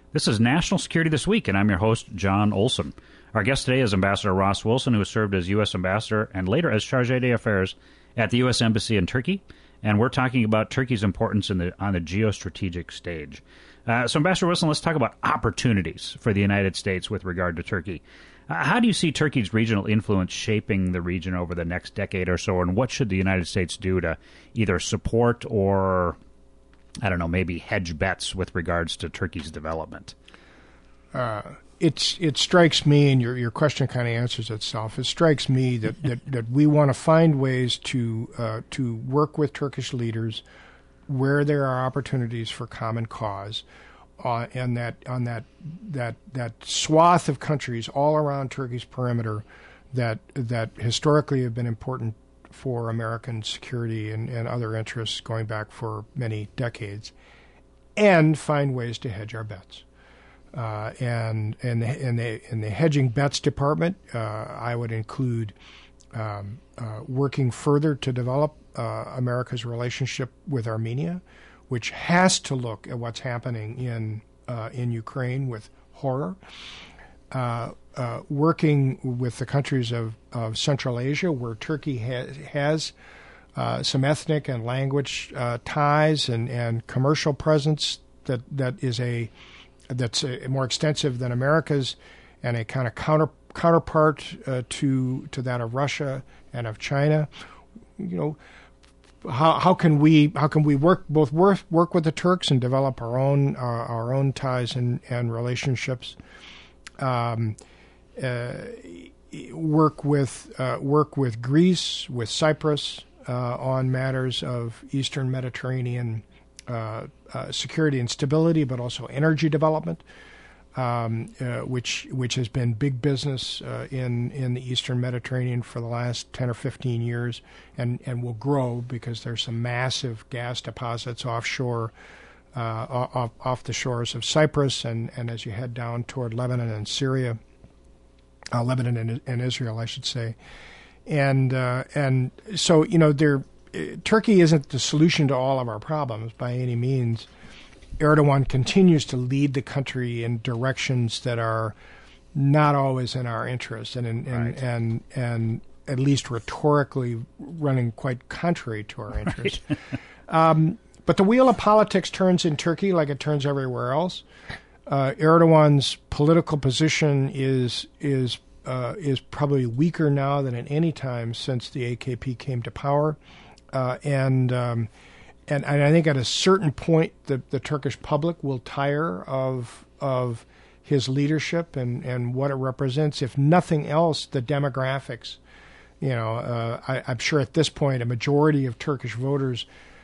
This is National Security This Week, and I'm your host, John Olson. Our guest today is Ambassador Ross Wilson, who has served as U S Ambassador and later as Chargé d'Affaires at the U S Embassy in Turkey. And we're talking about Turkey's importance in the on the geostrategic stage. Uh, so, Ambassador Wilson, let's talk about opportunities for the United States with regard to Turkey. Uh, how do you see Turkey's regional influence shaping the region over the next decade or so, and what should the United States do to either support or, I don't know, maybe hedge bets with regards to Turkey's development? Uh, it's it strikes me, and your your question kind of answers itself. It strikes me that, that, that we want to find ways to uh, to work with Turkish leaders where there are opportunities for common cause, uh, and that on that that that swath of countries all around Turkey's perimeter that that historically have been important for American security and, and other interests going back for many decades, and find ways to hedge our bets. Uh, and and in the in the hedging bets department, uh, I would include um, uh, working further to develop uh, America's relationship with Armenia, which has to look at what's happening in uh, in Ukraine with horror. Uh, uh, working with the countries of, of Central Asia, where Turkey ha- has uh, some ethnic and language uh, ties and, and commercial presence that that is a that's a, more extensive than America's, and a kind of counter counterpart uh, to to that of Russia and of China. You know, how how can we how can we work both work work with the Turks and develop our own uh, our own ties and and relationships. Um, uh, work with uh, work with Greece, with Cyprus uh, on matters of Eastern Mediterranean uh, uh, security and stability, but also energy development, um, uh, which which has been big business uh, in in the Eastern Mediterranean for the last ten or fifteen years, and and will grow because there's some massive gas deposits offshore. Uh, off, off the shores of Cyprus, and, and as you head down toward Lebanon and Syria, uh, Lebanon and, and Israel, I should say, and uh, and so you know, there, Turkey isn't the solution to all of our problems by any means. Erdogan continues to lead the country in directions that are not always in our interest, and and and, right. and, and at least rhetorically running quite contrary to our interests. Right. um, But the wheel of politics turns in Turkey like it turns everywhere else. Uh, Erdogan's political position is is uh, is probably weaker now than at any time since the A K P came to power, uh, and, um, and and I think at a certain point the, the Turkish public will tire of of his leadership and, and what it represents. If nothing else, the demographics. You know, uh, I, I'm sure at this point a majority of Turkish voters.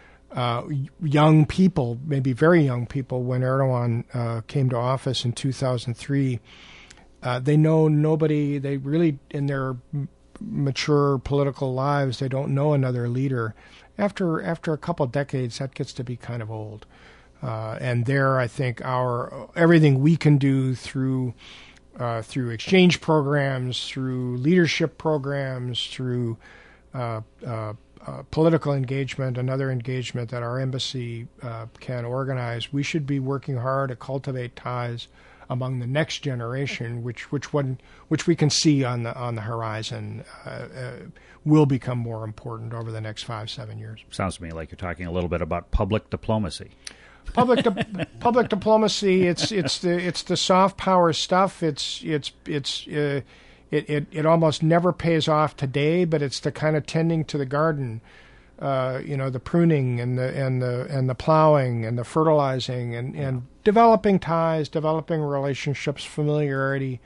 Uh, young people, maybe very young people, when Erdogan uh, came to office in two thousand three, uh, they know nobody, they really, in their m- mature political lives, they don't know another leader. After after a couple of decades, that gets to be kind of old. Uh, and there, I think, our everything we can do through uh, through exchange programs, through leadership programs, through uh, uh, Uh, political engagement, another engagement that our embassy uh, can organize, we should be working hard to cultivate ties among the next generation, which which one which we can see on the on the horizon uh, uh, will become more important over the next five seven years. Sounds to me like you're talking a little bit about public diplomacy. Public di- public diplomacy. It's it's the it's the soft power stuff. It's it's it's. Uh, It, it it almost never pays off today, but it's the kind of tending to the garden, uh, you know, the pruning and the and the and the plowing and the fertilizing and, and developing ties, developing relationships, familiarity.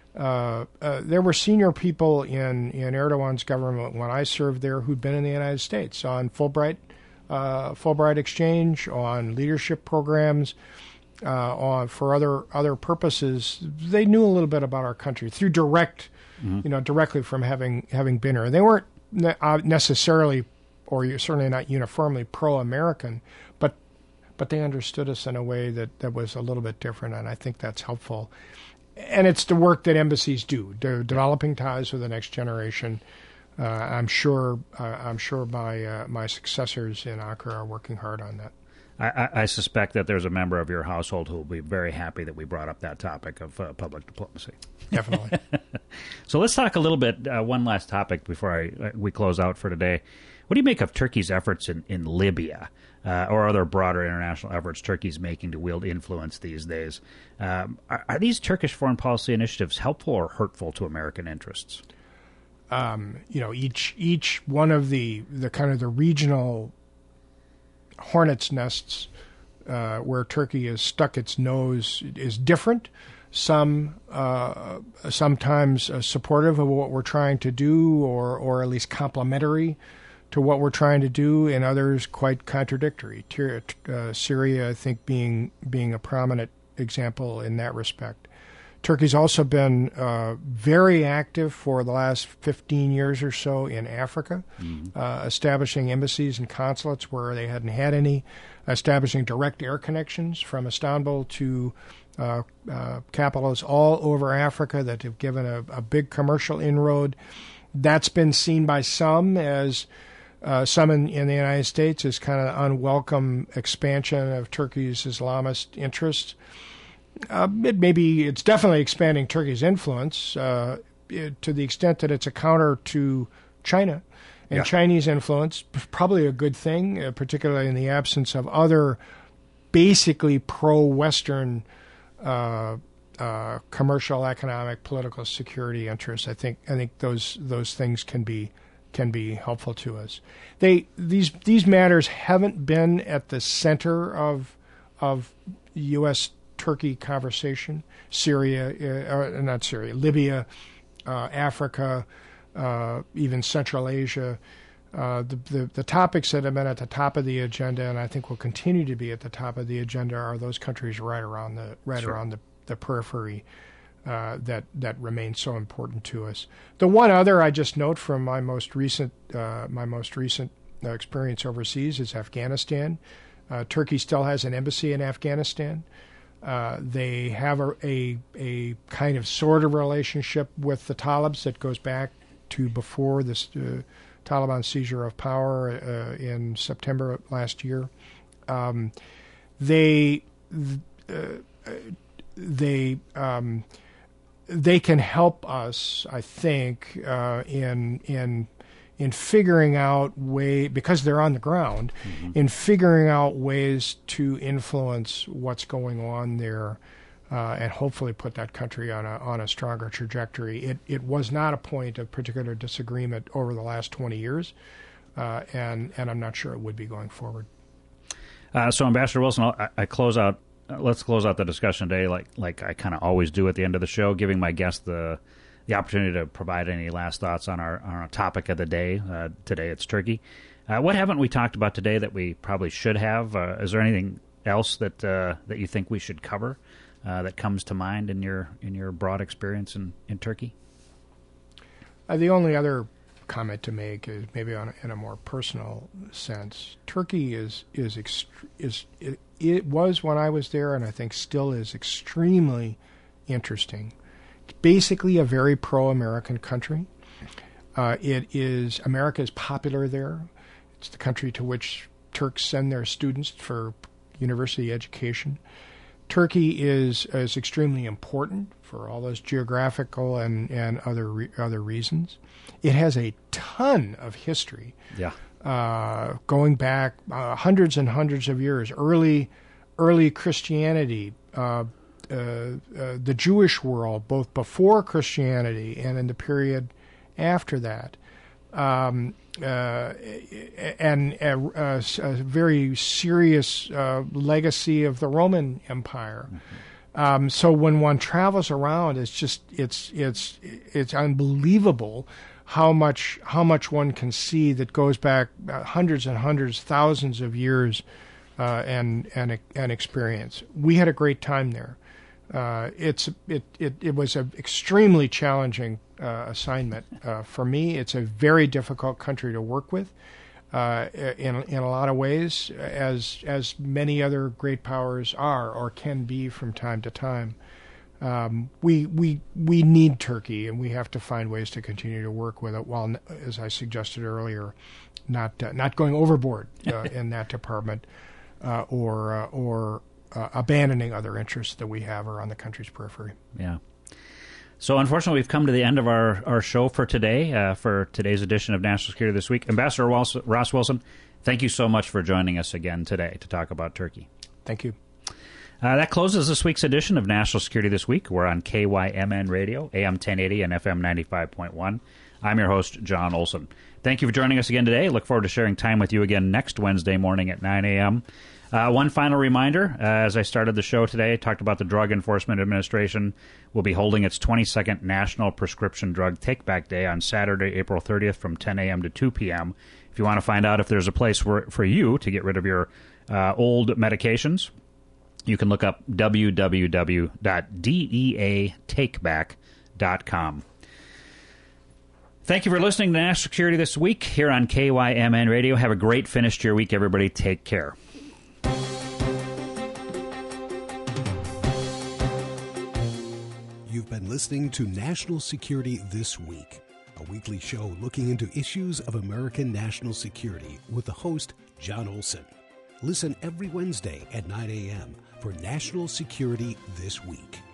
Uh, uh, there were senior people in, in Erdogan's government when I served there who'd been in the United States on Fulbright, uh, Fulbright exchange, on leadership programs. Uh, on for other other purposes, they knew a little bit about our country through direct, mm-hmm. you know, directly from having having been here. They weren't ne- uh, necessarily, or certainly not uniformly pro-American, but but they understood us in a way that, that was a little bit different, and I think that's helpful. And it's the work that embassies do, de- developing ties with the next generation. Uh, I'm sure uh, I'm sure my uh, my successors in Ankara are working hard on that. I, I suspect that there's a member of your household who will be very happy that we brought up that topic of uh, public diplomacy. Definitely. So let's talk a little bit, uh, one last topic before I, uh, we close out for today. What do you make of Turkey's efforts in, in Libya uh, or other broader international efforts Turkey's making to wield influence these days? Um, are, are these Turkish foreign policy initiatives helpful or hurtful to American interests? Um, you know, each each one of the, the kind of the regional hornet's nests uh, where Turkey has stuck its nose is different. Some uh, sometimes uh, supportive of what we're trying to do, or or at least complementary to what we're trying to do, and others quite contradictory. Uh, Syria, I think, being being a prominent example in that respect. Turkey's also been uh, very active for the last fifteen years or so in Africa, mm-hmm. uh, establishing embassies and consulates where they hadn't had any, establishing direct air connections from Istanbul to uh, uh, capitals all over Africa that have given a, a big commercial inroad. That's been seen by some as uh, some in, in the United States as kind of unwelcome expansion of Turkey's Islamist interests. Uh, it maybe it's definitely expanding Turkey's influence uh, it, to the extent that it's a counter to China and yeah. Chinese influence. Probably a good thing, uh, particularly in the absence of other basically pro-Western uh, uh, commercial, economic, political, security interests. I think I think those those things can be can be helpful to us. They these these matters haven't been at the center of of U S Turkey conversation. Syria, uh, not Syria, Libya, uh, Africa, uh, even Central Asia. Uh, the, the the topics that have been at the top of the agenda, and I think will continue to be at the top of the agenda, are those countries right around the right sure. around the, the periphery uh, that that remain so important to us. The one other I just note from my most recent uh, my most recent uh, experience overseas is Afghanistan. Uh, Turkey still has an embassy in Afghanistan. Uh, they have a, a a kind of sort of relationship with the Talibs that goes back to before this uh, Taliban seizure of power uh, in September last year. Um, they uh, they um, they can help us, I think, uh, in in in figuring out way because they're on the ground, mm-hmm. in figuring out ways to influence what's going on there, uh, and hopefully put that country on a on a stronger trajectory. It it was not a point of particular disagreement over the last twenty years, uh, and and I'm not sure it would be going forward. Uh, so, Ambassador Wilson, I, I close out. Uh, let's close out the discussion today, like like I kind of always do at the end of the show, giving my guests the. the opportunity to provide any last thoughts on our, on our topic of the day. Uh, today it's Turkey. Uh, what haven't we talked about today that we probably should have? Uh, is there anything else that uh, that you think we should cover uh, that comes to mind in your in your broad experience in, in Turkey? Uh, the only other comment to make is maybe on a, in a more personal sense. Turkey is is ext- is it, it was when I was there, and I think still is extremely interesting. Basically a very pro-American country. Uh, it is America is popular there. It's the country to which Turks send their students for university education. Turkey is is extremely important for all those geographical and, and other re, other reasons. It has a ton of history. Yeah. Uh, going back uh, hundreds and hundreds of years. Early early Christianity. Uh, Uh, uh, the Jewish world, both before Christianity and in the period after that, um, uh, and a, a, a very serious uh, legacy of the Roman Empire. Mm-hmm. Um, so when one travels around, it's just it's it's it's unbelievable how much how much one can see that goes back hundreds and hundreds, thousands of years, uh, and and and experience. We had a great time there. Uh, it's it, it it was an extremely challenging uh, assignment uh, for me. It's a very difficult country to work with, uh, in in a lot of ways, as as many other great powers are or can be from time to time. Um, we we we need Turkey, and we have to find ways to continue to work with it, while, as I suggested earlier, not uh, not going overboard uh, in that department. uh, or uh, or uh, abandoning other interests that we have or on the country's periphery. Yeah. So unfortunately, we've come to the end of our, our show for today, uh, for today's edition of National Security This Week. Ambassador Ross Wilson, thank you so much for joining us again today to talk about Turkey. Thank you. Uh, that closes this week's edition of National Security This Week. We're on K Y M N Radio, A M ten eighty and F M ninety-five point one. I'm your host, John Olson. Thank you for joining us again today. Look forward to sharing time with you again next Wednesday morning at nine a.m. Uh, one final reminder, uh, as I started the show today, I talked about the Drug Enforcement Administration will be holding its twenty-second National Prescription Drug Take-Back Day on Saturday, April thirtieth from ten a.m. to two p.m. If you want to find out if there's a place for, for you to get rid of your uh, old medications, you can look up w w w dot dea takeback dot com. Thank you for listening to National Security This Week here on K Y M N Radio. Have a great finish to your week, everybody. Take care. You've been listening to National Security This Week, a weekly show looking into issues of American national security with the host, John Olson. Listen every Wednesday at nine a.m. for National Security This Week.